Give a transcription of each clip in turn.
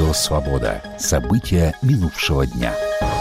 Радио «Свобода». События минувшего дня.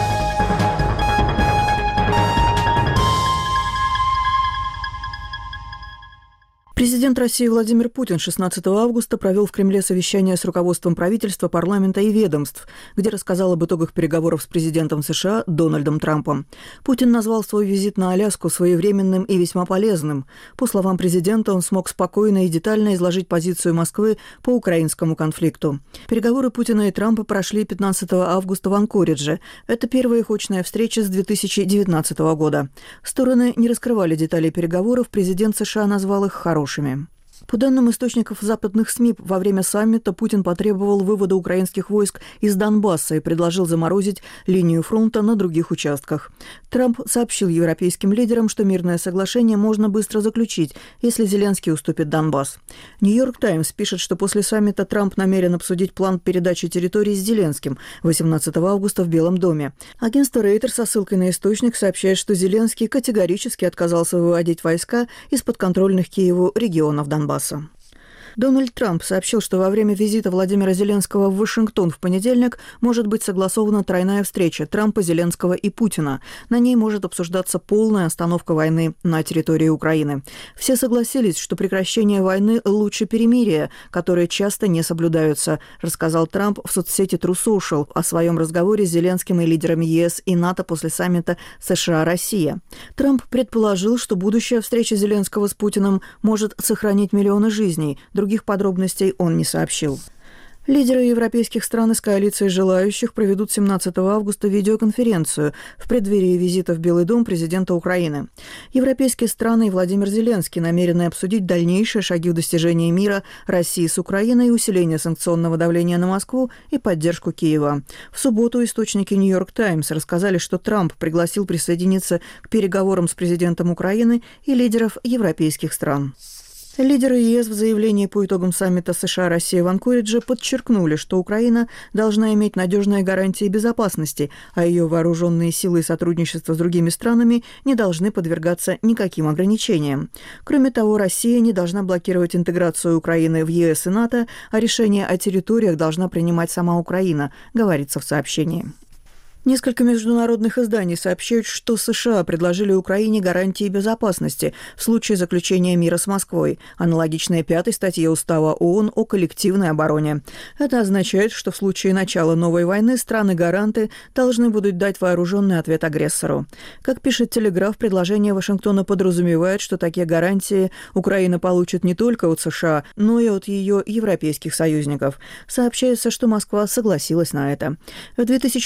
Президент России Владимир Путин 16 августа провел в Кремле совещание с руководством правительства, парламента и ведомств, где рассказал об итогах переговоров с президентом США Дональдом Трампом. Путин назвал свой визит на Аляску своевременным и весьма полезным. По словам президента, он смог спокойно и детально изложить позицию Москвы по украинскому конфликту. Переговоры Путина и Трампа прошли 15 августа в Анкоридже. Это первая их очная встреча с 2019 года. Стороны не раскрывали деталей переговоров, президент США назвал их хорошими. По данным источников западных СМИ, во время саммита Путин потребовал вывода украинских войск из Донбасса и предложил заморозить линию фронта на других участках. Трамп сообщил европейским лидерам, что мирное соглашение можно быстро заключить, если Зеленский уступит Донбасс. «Нью-Йорк Таймс» пишет, что после саммита Трамп намерен обсудить план передачи территорий с Зеленским 18 августа в Белом доме. Агентство Рейтер со ссылкой на источник сообщает, что Зеленский категорически отказался выводить войска из подконтрольных Киеву регионов Донбасса. Дональд Трамп сообщил, что во время визита Владимира Зеленского в Вашингтон в понедельник может быть согласована тройная встреча Трампа, Зеленского и Путина. На ней может обсуждаться полная остановка войны на территории Украины. Все согласились, что прекращение войны лучше перемирия, которые часто не соблюдаются, рассказал Трамп в соцсети True Social о своем разговоре с Зеленским и лидерами ЕС и НАТО после саммита США-Россия. Трамп предположил, что будущая встреча Зеленского с Путиным может сохранить миллионы жизней. Других подробностей он не сообщил. Лидеры европейских стран из коалиции желающих проведут 17 августа видеоконференцию в преддверии визита в Белый дом президента Украины. Европейские страны и Владимир Зеленский намерены обсудить дальнейшие шаги в достижении мира России с Украиной, усиление санкционного давления на Москву и поддержку Киева. В субботу источники «Нью-Йорк Таймс» рассказали, что Трамп пригласил присоединиться к переговорам с президентом Украины и лидеров европейских стран. Лидеры ЕС в заявлении по итогам саммита США-Россия в Анкоридже подчеркнули, что Украина должна иметь надежные гарантии безопасности, а ее вооруженные силы и сотрудничество с другими странами не должны подвергаться никаким ограничениям. Кроме того, Россия не должна блокировать интеграцию Украины в ЕС и НАТО, а решение о территориях должна принимать сама Украина, говорится в сообщении. Несколько международных изданий сообщают, что США предложили Украине гарантии безопасности в случае заключения мира с Москвой, аналогичной 5-й статье Устава ООН о коллективной обороне. Это означает, что в случае начала новой войны страны-гаранты должны будут дать вооруженный ответ агрессору. Как пишет «Телеграф», предложение Вашингтона подразумевает, что такие гарантии Украина получит не только от США, но и от ее европейских союзников. Сообщается, что Москва согласилась на это. В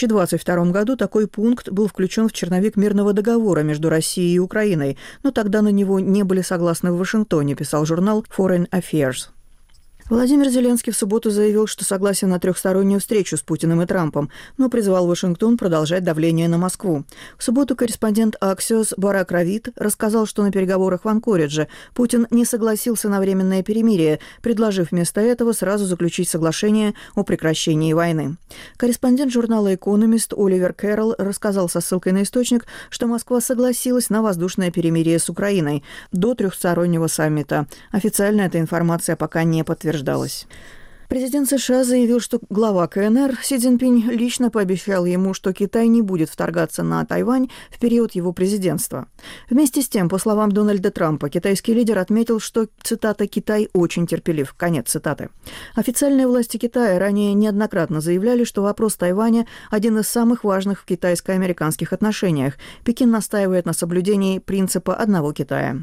2022 году такой пункт был включен в черновик мирного договора между Россией и Украиной, но тогда на него не были согласны в Вашингтоне, писал журнал Foreign Affairs. Владимир Зеленский в субботу заявил, что согласен на трехстороннюю встречу с Путиным и Трампом, но призвал Вашингтон продолжать давление на Москву. В субботу корреспондент Axios Барак Равид рассказал, что на переговорах в Анкоридже Путин не согласился на временное перемирие, предложив вместо этого сразу заключить соглашение о прекращении войны. Корреспондент журнала «Экономист» Оливер Кэрролл рассказал со ссылкой на источник, что Москва согласилась на воздушное перемирие с Украиной до трехстороннего саммита. Официально эта информация пока не подтверждалась. Президент США заявил, что глава КНР Си Цзиньпинь лично пообещал ему, что Китай не будет вторгаться на Тайвань в период его президентства. Вместе с тем, по словам Дональда Трампа, китайский лидер отметил, что, цитата, «Китай очень терпелив». Конец цитаты. Официальные власти Китая ранее неоднократно заявляли, что вопрос Тайваня – один из самых важных в китайско-американских отношениях. Пекин настаивает на соблюдении принципа одного Китая.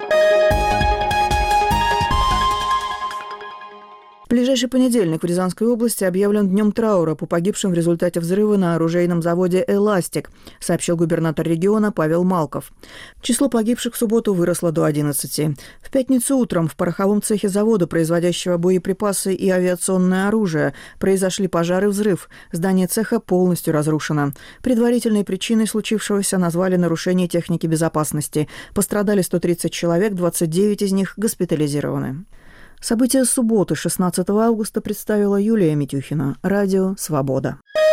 В ближайший понедельник в Рязанской области объявлен днем траура по погибшим в результате взрыва на оружейном заводе «Эластик», сообщил губернатор региона Павел Малков. Число погибших в субботу выросло до 11. В пятницу утром в пороховом цехе завода, производящего боеприпасы и авиационное оружие, произошли пожар и взрыв. Здание цеха полностью разрушено. Предварительной причиной случившегося назвали нарушение техники безопасности. Пострадали 130 человек, 29 из них госпитализированы. События субботы, 16 августа, представила Юлия Митюхина. Радио «Свобода».